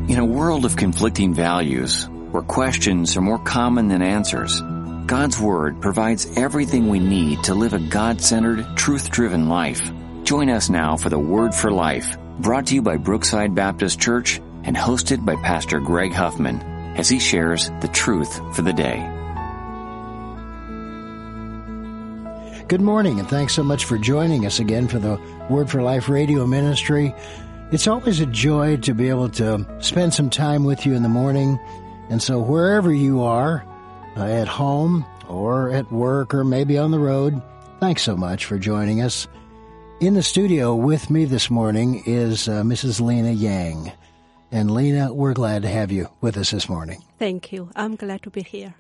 In a world of conflicting values, where questions are more common than answers, God's Word provides everything we need to live a God-centered, truth-driven life. Join us now for the Word for Life, brought to you by Brookside Baptist Church and hosted by Pastor Greg Huffman, as he shares the truth for the day. Good morning, and thanks so much for joining us again for the Word for Life radio ministry. It's always a joy to be able to spend some time with you in the morning. And so wherever you are, at home or at work or maybe on the road, thanks so much for joining us. In the studio with me this morning is Mrs. Lena Yang. And Lena, we're glad to have you with us this morning. Thank you. I'm glad to be here.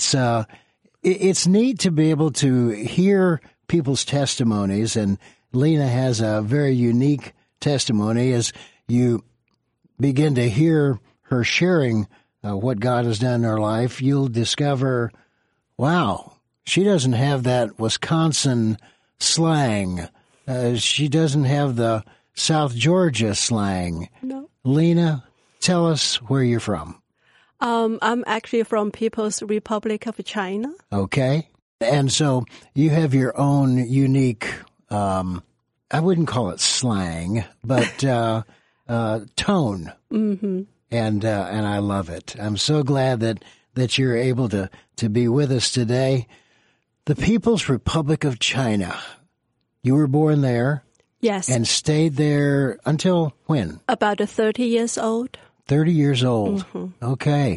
It's neat to be able to hear people's testimonies, and Lena has a very unique testimony. As you begin to hear her sharing what God has done in her life, you'll discover, wow, she doesn't have that Wisconsin slang. She doesn't have the South Georgia slang. No. Lena, tell us where you're from. I'm actually from People's Republic of China. Okay. And so you have your own unique, I wouldn't call it slang, but tone. Mm-hmm. And I love it. I'm so glad that you're able to be with us today. The People's Republic of China. You were born there. Yes. And stayed there until when? About 30 years old. 30 years old. Mm-hmm. Okay.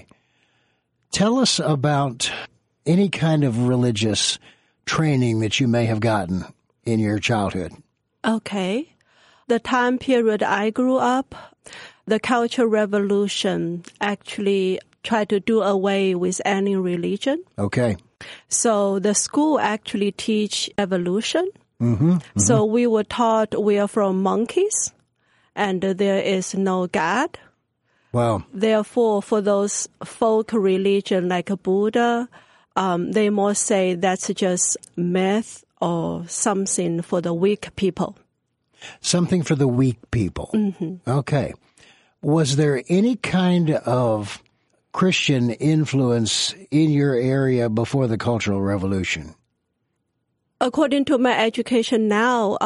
Tell us about any kind of religious training that you may have gotten in your childhood. Okay. The time period I grew up, the Cultural Revolution actually tried to do away with any religion. Okay. So the school actually teach evolution. Mm-hmm. Mm-hmm. So we were taught we are from monkeys and there is no God. Wow. Therefore, for those folk religion like Buddha, they more say that's just myth or something for the weak people. Something for the weak people. Mm-hmm. Okay. Was there any kind of Christian influence in your area before the Cultural Revolution? According to my education now,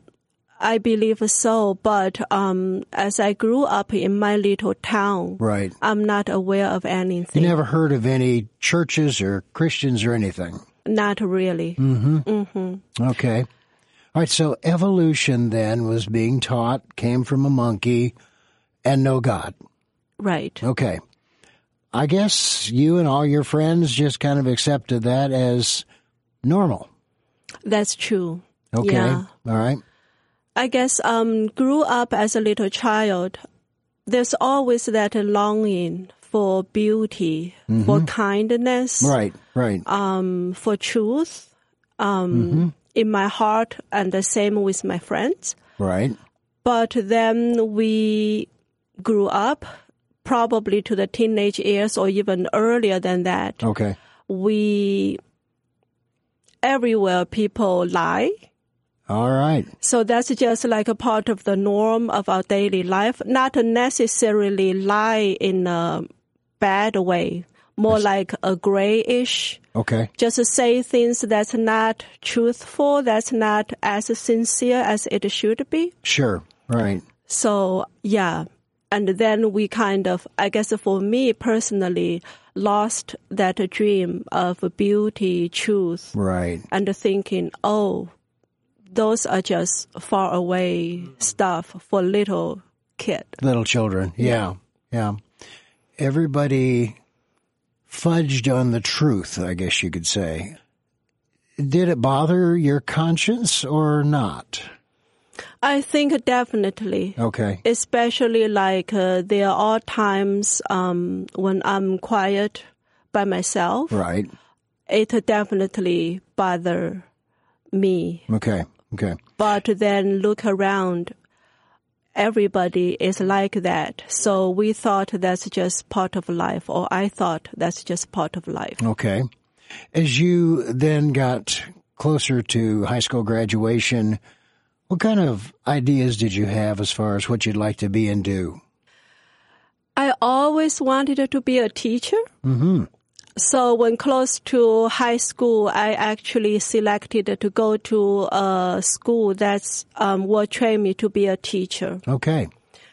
I believe so. But as I grew up in my little town, right, I'm not aware of anything. You never heard of any churches or Christians or anything? Not really. Mm-hmm. Mm-hmm. Okay. All right, so evolution then was being taught, came from a monkey, and no God. Right. Okay. I guess you and all your friends just kind of accepted that as normal. That's true. Okay. Yeah. All right. I guess grew up as a little child, there's always that longing for beauty, mm-hmm. for kindness. Right, right. For truth. Mm-hmm. In my heart, and the same with my friends. Right. But then we grew up, probably to the teenage years or even earlier than that. Okay. Everywhere people lie. All right. So that's just like a part of the norm of our daily life, not necessarily lie in a bad way, more like a grayish. Okay. Just to say things that's not truthful, that's not as sincere as it should be. Sure. Right. So, yeah. And then we kind of, I guess for me personally, lost that dream of beauty, truth. Right. And thinking, oh, those are just far away stuff for little kid. Little children. Yeah. Yeah. Everybody fudged on the truth, I guess you could say. Did it bother your conscience or not? I think definitely. Okay. Especially like there are times when I'm quiet by myself. Right. It definitely bother me. Okay. Okay. But then look around, everybody is like that. So we thought that's just part of life, or I thought that's just part of life. Okay. As you then got closer to high school graduation, what kind of ideas did you have as far as what you'd like to be and do? I I always wanted to be a teacher. Mm-hmm. So when close to high school, I actually selected to go to a school that's will train me to be a teacher. Okay.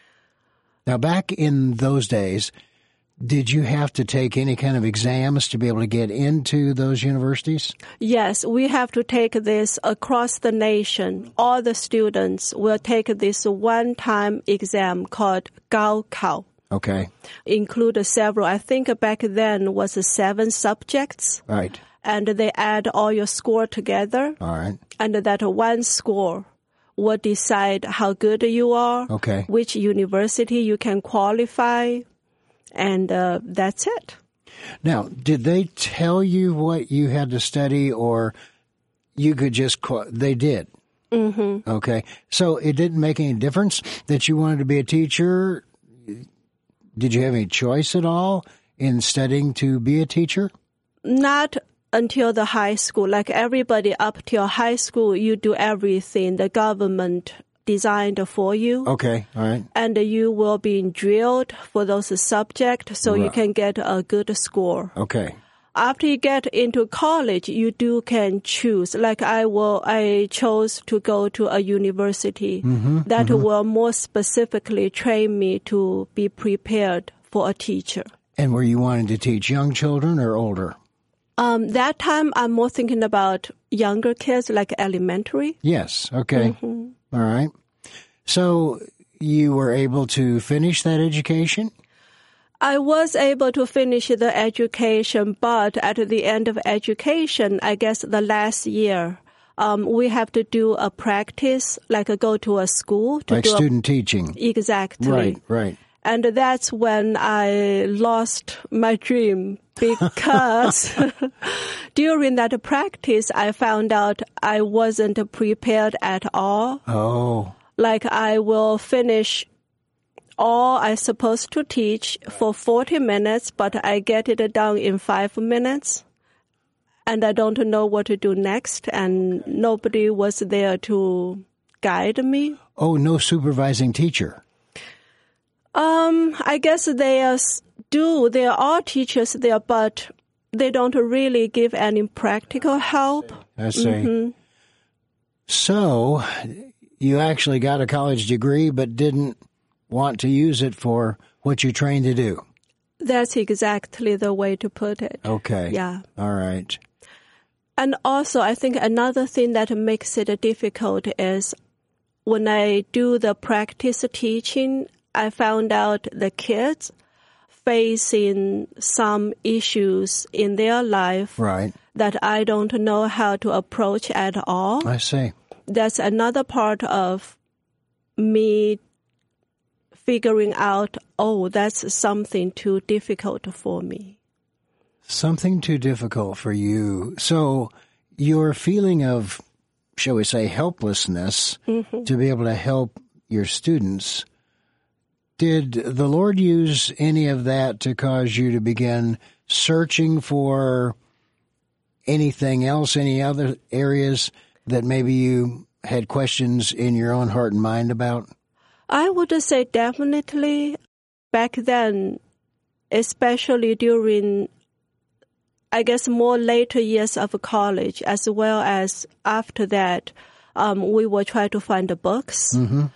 Now, back in those days, did you have to take any kind of exams to be able to get into those universities? Yes, we have to take this across the nation. All the students will take this one-time exam called Gaokao. Okay. Include several. I think back then was 7 subjects. Right. And they add all your score together. All right. And that one score will decide how good you are. Okay. Which university you can qualify. And that's it. Now, did they tell you what you had to study, or you could just they did? Mm-hmm. Okay. So it didn't make any difference that you wanted to be a teacher? Did you have any choice at all in studying to be a teacher? Not until the high school. Like everybody up till high school, you do everything the government designed for you. Okay, all right. And you will be drilled for those subjects so you can get a good score. Okay. After you get into college, you can choose. Like I chose to go to a university that will more specifically train me to be prepared for a teacher. And were you wanting to teach young children or older? That time, I'm more thinking about younger kids, like elementary. Yes, okay. All right. So you were able to finish that education? I was able to finish the education, but at the end of education, I guess the last year, we have to do a practice, like go to a school. Like student teaching. Exactly. Right. And that's when I lost my dream because during that practice, I found out I wasn't prepared at all. Oh. Like I will finish all I'm supposed to teach for 40 minutes, but I get it done in 5 minutes. And I don't know what to do next, and nobody was there to guide me. Oh, no supervising teacher. I guess there are teachers there, but they don't really give any practical help. I see. So you actually got a college degree, but didn't want to use it for what you trained to do. That's exactly the way to put it. Okay. Yeah. All right. And also, I think another thing that makes it difficult is when I do the practice teaching, I found out the kids facing some issues in their life that I don't know how to approach at all. I see. That's another part of me figuring out, that's something too difficult for me. Something too difficult for you. So your feeling of, shall we say, helplessness to be able to help your students, did the Lord use any of that to cause you to begin searching for anything else, any other areas that maybe you had questions in your own heart and mind about? I would say definitely back then, especially during, I guess, more later years of college, as well as after that, we will try to find the books.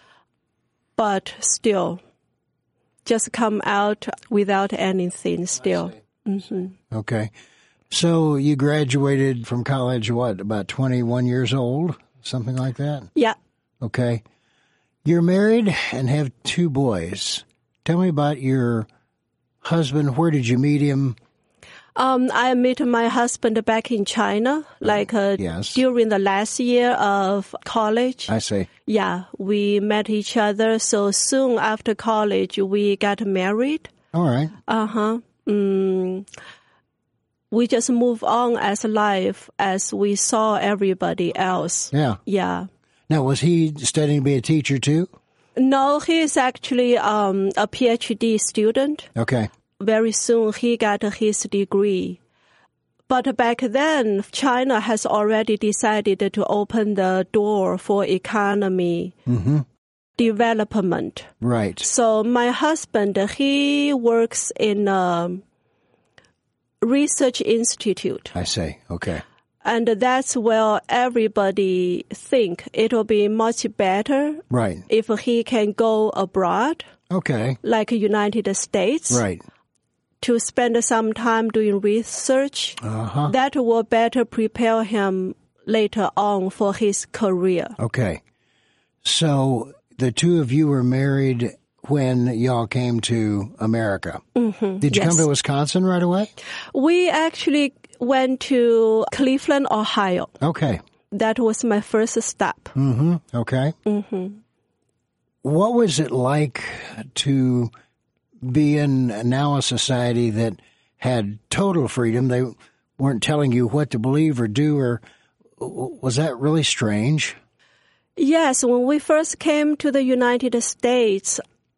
But still, just come out without anything still. Okay. So you graduated from college, about 21 years old? Something like that? Yeah. Okay. You're married and have 2 boys. Tell me about your husband. Where did you meet him? I met my husband back in China, during the last year of college. I see. Yeah, we met each other. So soon after college, we got married. All right. We just move on as life as we saw everybody else. Yeah. Yeah. Now, was he studying to be a teacher too? No, he is actually a PhD student. Okay. Very soon he got his degree. But back then, China has already decided to open the door for economy development. Right. So my husband, he works in a research institute. I see. Okay. And that's where everybody think it will be much better Right. if he can go abroad, Okay. like United States, Right. to spend some time doing research. Uh-huh. That will better prepare him later on for his career. Okay. So the two of you were married when y'all came to America. Mm-hmm. Did you come to Wisconsin right away? We actually went to Cleveland, Ohio. Okay. That was my first stop. Mm-hmm. Okay. Mm-hmm. What was it like to be in now a society that had total freedom? They weren't telling you what to believe or do, or was that really strange? Yes, when we first came to the United States,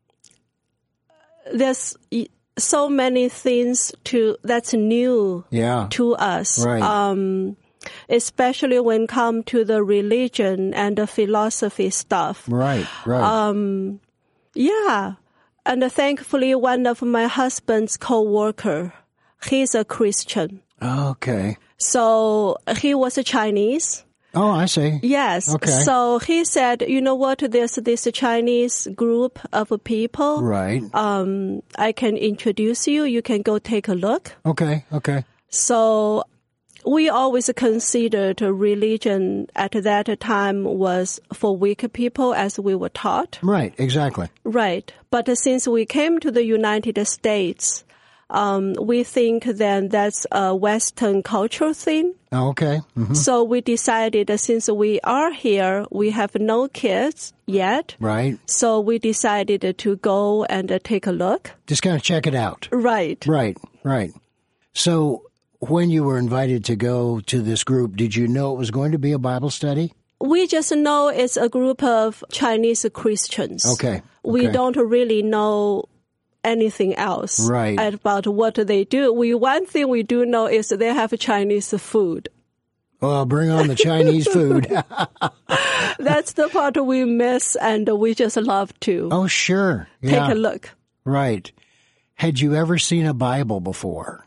there's so many things that's new to us. Right. Especially when it comes to the religion and the philosophy stuff. Right, right. Yeah. And thankfully, one of my husband's co-worker, he's a Christian. Okay. So he was a Chinese. Oh, I see. Yes. Okay. So he said, you know what, there's this Chinese group of people. Right. I can introduce you. You can go take a look. Okay, okay. So we always considered religion at that time was for weak people, as we were taught. Right, exactly. Right. But since we came to the United States, we think then that's a Western cultural thing. Oh, okay. Mm-hmm. So we decided that since we are here, we have no kids yet. Right. So we decided to go and take a look. Just kind of check it out. Right. Right, right. So when you were invited to go to this group, did you know it was going to be a Bible study? We just know it's a group of Chinese Christians. Okay. We don't really know anything else about what they do. One thing we do know is they have Chinese food. Well, bring on the Chinese food. That's the part we miss, and we just love to. Oh, sure. Take a look. Right. Had you ever seen a Bible before?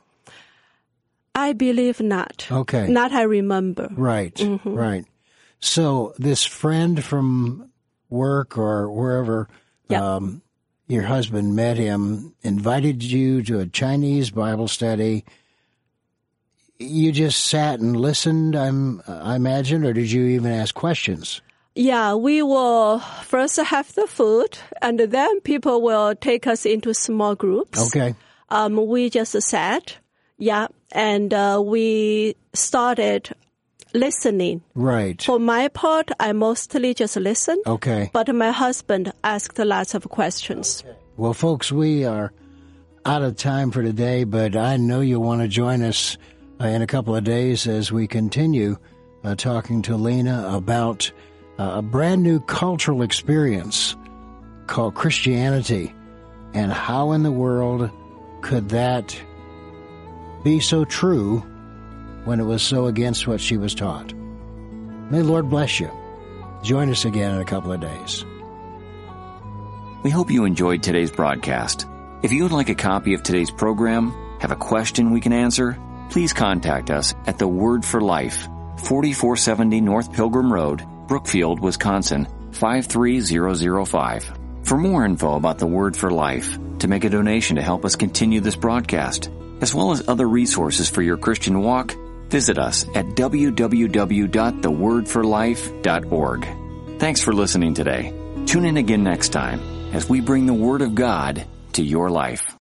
I believe not. Okay. Not I remember. Right, right. So this friend from work or wherever your husband met him, invited you to a Chinese Bible study. You just sat and listened, I imagine, or did you even ask questions? Yeah, we will first have the food, and then people will take us into small groups. Okay. We just sat, and we started listening. Right. For my part, I mostly just listened. Okay. But my husband asked lots of questions. Okay. Well, folks, we are out of time for today, but I know you'll want to join us in a couple of days as we continue talking to Lena about a brand new cultural experience called Christianity, and how in the world could that be so true when it was so against what she was taught. May the Lord bless you. Join us again in a couple of days. We hope you enjoyed today's broadcast. If you would like a copy of today's program, have a question we can answer, please contact us at The Word for Life, 4470 North Pilgrim Road, Brookfield, Wisconsin, 53005. For more info about The Word for Life, to make a donation to help us continue this broadcast, as well as other resources for your Christian walk, visit us at www.thewordforlife.org. Thanks for listening today. Tune in again next time as we bring the Word of God to your life.